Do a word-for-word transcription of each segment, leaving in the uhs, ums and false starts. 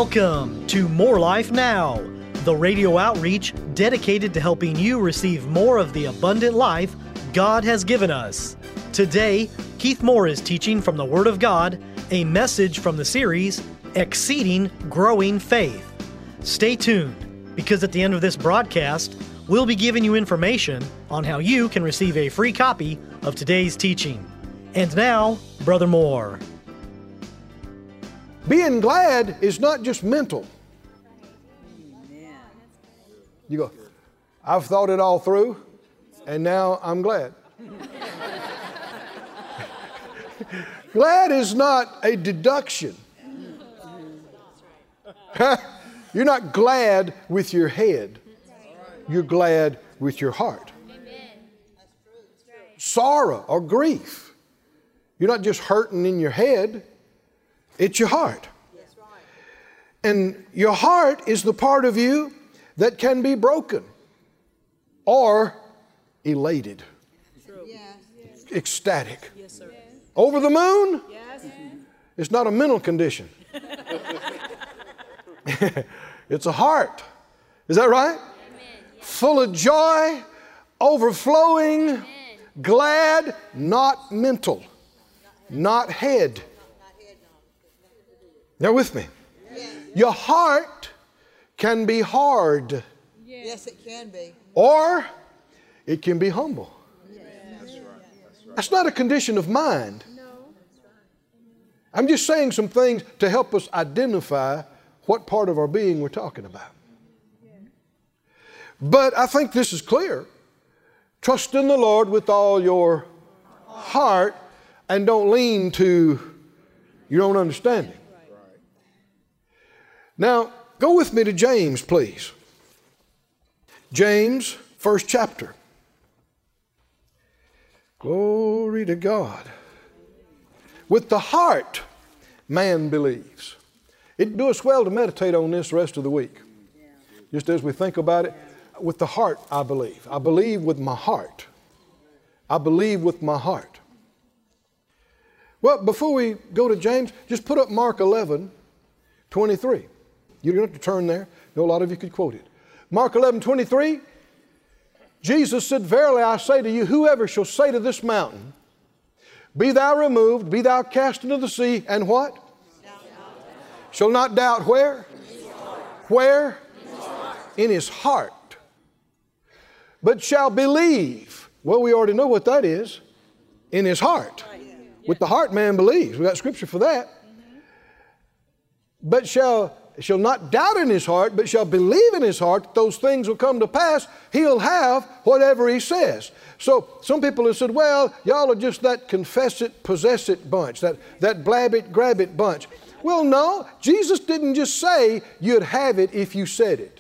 Welcome to More Life Now, the radio outreach dedicated to helping you receive more of the abundant life God has given us. Today, Keith Moore is teaching from the Word of God, a message from the series, Exceeding Growing Faith. Stay tuned, because at the end of this broadcast, we'll be giving you information on how you can receive a free copy of today's teaching. And now, Brother Moore. Being glad is not just mental. You go, I've thought it all through, and now I'm glad. Glad is not a deduction. You're not glad with your head. You're glad with your heart. Sorrow or grief. You're not just hurting in your head. It's your heart. And your heart is the part of you that can be broken or elated, ecstatic. Over the moon? It's not a mental condition. It's a heart. Is that right? Full of joy, overflowing, glad, not mental, not head. They're with me. Yes. Your heart can be hard. Yes, it can be. Or it can be humble. Yes. That's right. That's right. That's not a condition of mind. No. I'm just saying some things to help us identify what part of our being we're talking about. But I think this is clear. Trust in the Lord with all your heart and don't lean to your own understanding. Now, go with me to James, please. James, first chapter. Glory to God. With the heart, man believes. It'd do us well to meditate on this the rest of the week. Just as we think about it. With the heart, I believe. I believe with my heart. I believe with my heart. Well, before we go to James, just put up Mark eleven, twenty-three. You don't have to turn there. I know a lot of you could quote it. Mark eleven, twenty-three. Jesus said, "Verily I say to you, whoever shall say to this mountain, be thou removed, be thou cast into the sea, and what? Shall not doubt where? Where? In his heart. But shall believe." Well, we already know what that is. In his heart. With the heart man believes. We got scripture for that. But shall, shall not doubt in his heart, but shall believe in his heart that those things will come to pass. He'll have whatever he says. So some people have said, well, y'all are just that confess it, possess it bunch, that, that blab it, grab it bunch. Well, no, Jesus didn't just say you'd have it if you said it.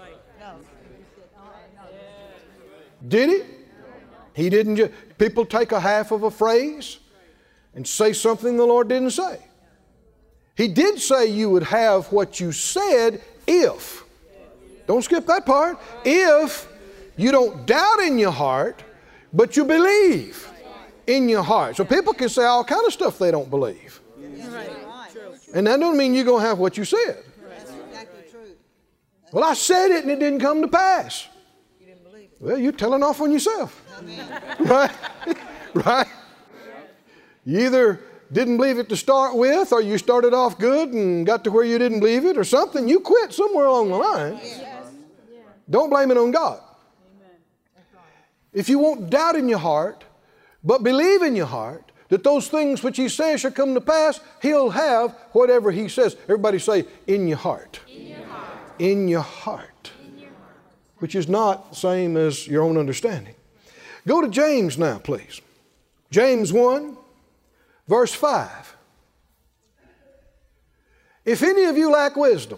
Did he? He didn't just, people take a half of a phrase and say something the Lord didn't say. He did say you would have what you said if. Don't skip that part. If you don't doubt in your heart, but you believe in your heart. So people can say all kind of stuff they don't believe. And that doesn't mean you're going to have what you said. That's exactly true. Well, I said it and it didn't come to pass. You didn't believe it. Well, you're telling off on yourself. Amen. Right? Right? You either didn't believe it to start with, or you started off good and got to where you didn't believe it, or something. You quit somewhere along the line. Yes. Don't blame it on God. If you won't doubt in your heart, but believe in your heart that those things which he says shall come to pass, he'll have whatever he says. Everybody say, in your heart. In your heart. In your heart. In your heart. Which is not the same as your own understanding. Go to James now, please. James one, verse five. If any of you lack wisdom,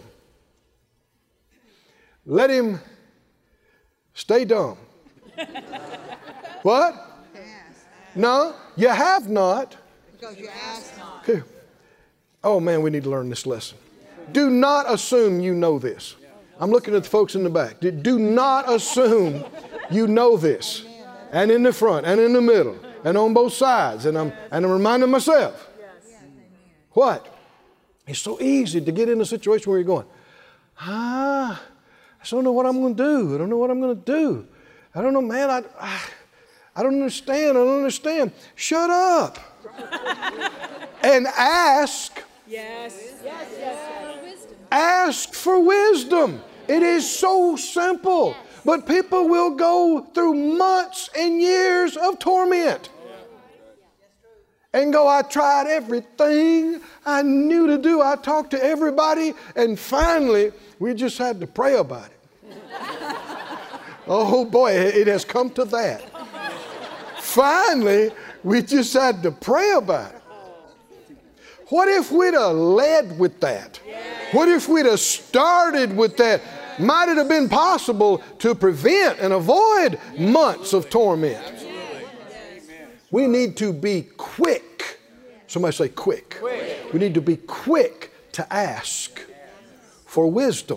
let him stay dumb. What? No, you have not. Because you ask not. Okay. Oh man, we need to learn this lesson. Do not assume you know this. I'm looking at the folks in the back. Do not assume you know this. And in the front, and in the middle, and on both sides. And I'm, and I'm reminding myself. What? It's so easy to get in a situation where you're going, ah, I just don't know what I'm going to do. I don't know what I'm going to do. I don't know, man. I, I, I don't understand. I don't understand. Shut up. And ask. Yes. Yes, yes, yes. Ask for wisdom. It is so simple. But people will go through months and years of torment. And go, I tried everything I knew to do. I talked to everybody. And finally, we just had to pray about it. Oh boy, it has come to that. Finally, we just had to pray about it. What if we'd have led with that? What if we'd have started with that? Might it have been possible to prevent and avoid months of torment? We need to be quick. Somebody say quick. quick. We need to be quick to ask for wisdom.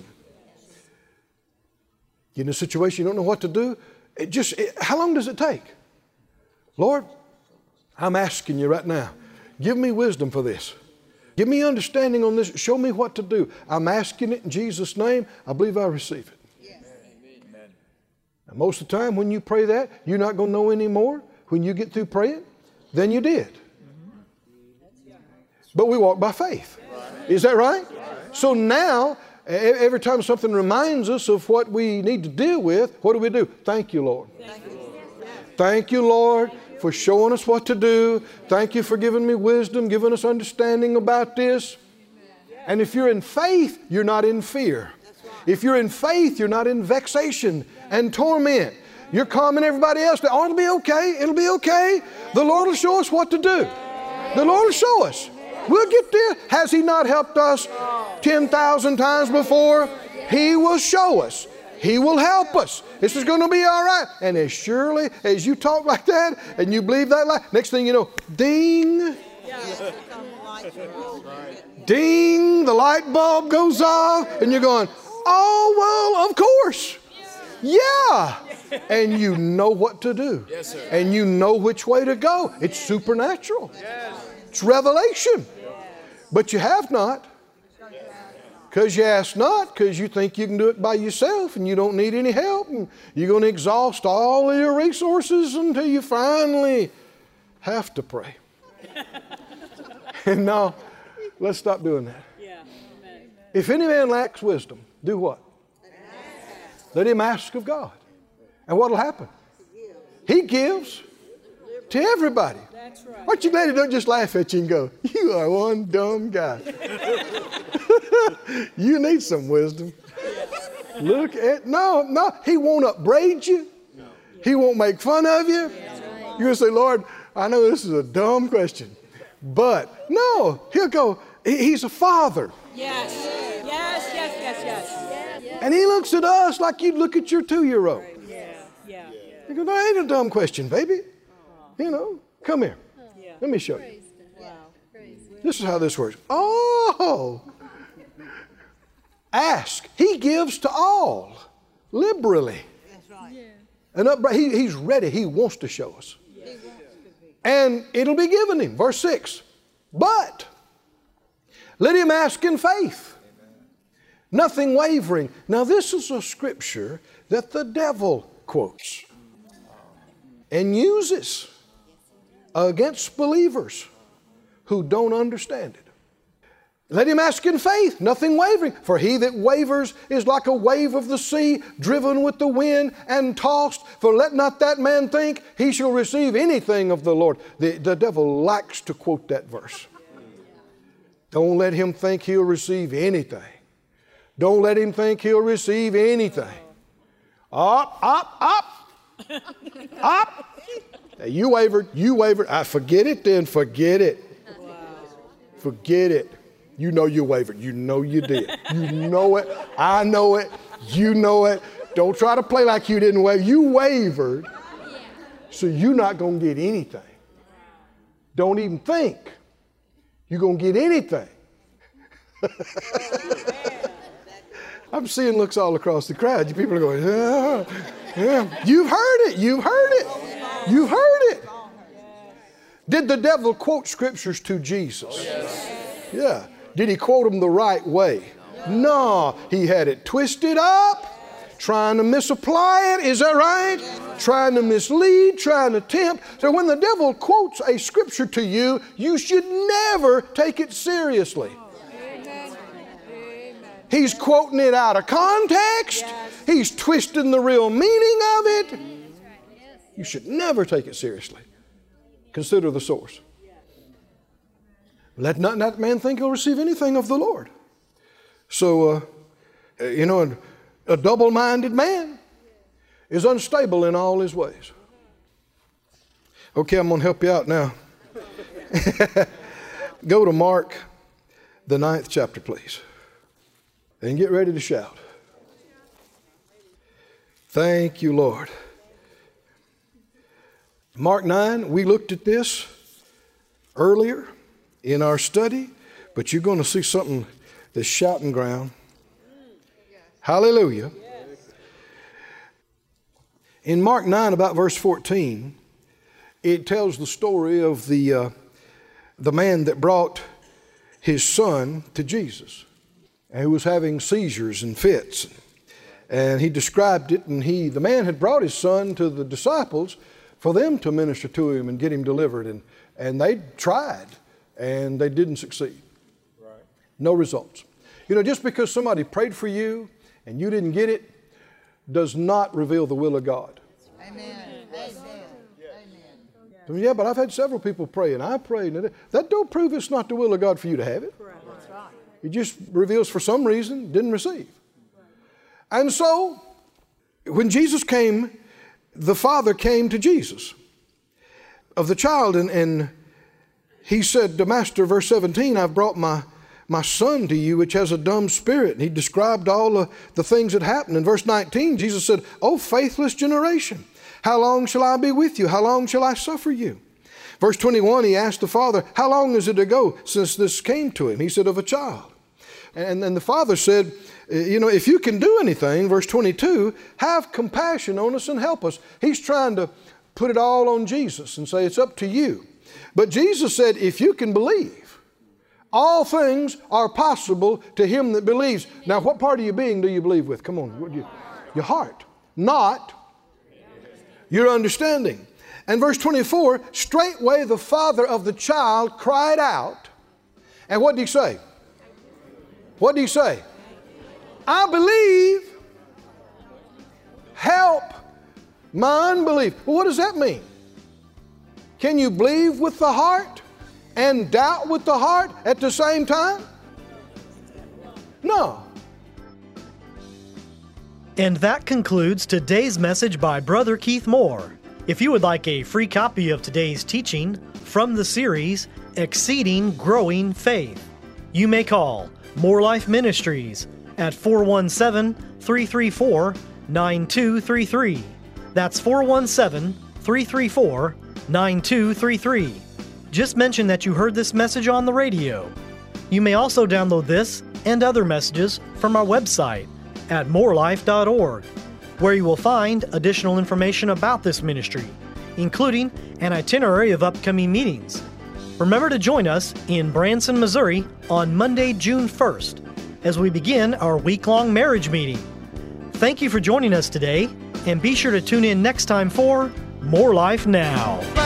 You're in a situation you don't know what to do. It just, it, how long does it take? Lord, I'm asking you right now, give me wisdom for this. Give me understanding on this. Show me what to do. I'm asking it in Jesus' name. I believe I receive it. Yes. Amen. And most of the time when you pray that, you're not going to know any more when you get through praying than you did. But we walk by faith. Is that right? So now, every time something reminds us of what we need to deal with, what do we do? Thank you, Lord. Thank you, Lord, for showing us what to do. Thank you for giving me wisdom, giving us understanding about this. And if you're in faith, you're not in fear. If you're in faith, you're not in vexation and torment. You're calming everybody else. Oh, it'll be okay. It'll be okay. The Lord will show us what to do. The Lord will show us. We'll get there. Has He not helped us ten thousand times before? He will show us. He will help us. This is going to be all right. And as surely as you talk like that and you believe that lie, next thing you know, ding. Ding, the light bulb goes off and you're going, oh, well, of course. Yeah. And you know what to do. Yes, sir. And you know which way to go. It's supernatural. Yes. It's revelation. Yes. But you have not. Because you ask not, because you think you can do it by yourself and you don't need any help. And you're going to exhaust all of your resources until you finally have to pray. And now, let's stop doing that. Yeah. If any man lacks wisdom, do what? Let him ask of God. And what will happen? He gives to everybody. That's right. Aren't you glad He don't just laugh at you and go, you are one dumb guy. You need some wisdom. Look at, no, no, He won't upbraid you. He won't make fun of you. You're going to say, Lord, I know this is a dumb question. But no, He'll go, He's a father. Yes, yes, yes, yes, yes. And He looks at us like you'd look at your two-year-old. Yeah. He goes, that ain't a dumb question, baby. You know, come here. Yeah. Let me show you. Wow. This is how this works. Oh! Ask. He gives to all, liberally. That's right. Yeah. And up, he, He's ready. He wants to show us. Yeah. And it'll be given Him. Verse six. But let him ask in faith. Amen. Nothing wavering. Now this is a scripture that the devil quotes and uses against believers who don't understand it. Let him ask in faith, nothing wavering. For he that wavers is like a wave of the sea, driven with the wind and tossed. For let not that man think he shall receive anything of the Lord. The, the devil likes to quote that verse. Don't let him think he'll receive anything. Don't let him think he'll receive anything. Up, up, up, up. You wavered, you wavered. I forget it then, forget it. Forget it. You know you wavered. You know you did. You know it. I know it. You know it. Don't try to play like you didn't waver. You wavered, so you're not going to get anything. Don't even think you're going to get anything. I'm seeing looks all across the crowd. People are going, yeah, yeah. You've heard it. You've heard it. You've heard it. Did the devil quote scriptures to Jesus? Yeah. Did he quote them the right way? No, he had it twisted up, trying to misapply it. Is that right? Trying to mislead, trying to tempt. So when the devil quotes a scripture to you, you should never take it seriously. He's quoting it out of context. He's twisting the real meaning of it. You should never take it seriously. Consider the source. Let not that man think he'll receive anything of the Lord. So, uh, you know, a, a double-minded man is unstable in all his ways. Okay, I'm going to help you out now. Go to Mark, the ninth chapter, please. And get ready to shout. Thank you, Lord. Mark nine, we looked at this earlier in our study, but you're going to see something that's shouting ground. Hallelujah. In Mark nine, about verse fourteen, it tells the story of the, uh, the man that brought his son to Jesus, and who was having seizures and fits. And he described it, and he, the man had brought his son to the disciples for them to minister to him and get him delivered. And, and they tried, and they didn't succeed. Right. No results. You know, just because somebody prayed for you and you didn't get it, does not reveal the will of God. Amen. Amen. Amen. Yeah, but I've had several people pray, and I prayed, and that don't prove it's not the will of God for you to have it. That's right. It just reveals for some reason didn't receive. And so, when Jesus came, the father came to Jesus of the child, and, and he said to Master, verse seventeen, I've brought my, my son to you, which has a dumb spirit. And he described all the, the things that happened. In verse nineteen, Jesus said, O faithless generation, how long shall I be with you? How long shall I suffer you? Verse twenty-one, he asked the father, how long is it ago since this came to him? He said, of a child. And then the father said, you know, if you can do anything, verse twenty-two, have compassion on us and help us. He's trying to put it all on Jesus and say, it's up to you. But Jesus said, if you can believe, all things are possible to him that believes. Now, what part of your being do you believe with? Come on, you, your heart, not your understanding. And verse twenty-four, straightway the father of the child cried out. And what did he say? What did he say? I believe, help my unbelief. Well, what does that mean? Can you believe with the heart and doubt with the heart at the same time? No. And that concludes today's message by Brother Keith Moore. If you would like a free copy of today's teaching from the series, Exceeding Growing Faith, you may call More Life Ministries at four one seven, three three four, nine two three three. That's four one seven, three three four, nine two three three. Just mention that you heard this message on the radio. You may also download this and other messages from our website at more life dot org, where you will find additional information about this ministry, including an itinerary of upcoming meetings. Remember to join us in Branson, Missouri on Monday, June first, as we begin our week-long marriage meeting. Thank you for joining us today, and be sure to tune in next time for More Life Now.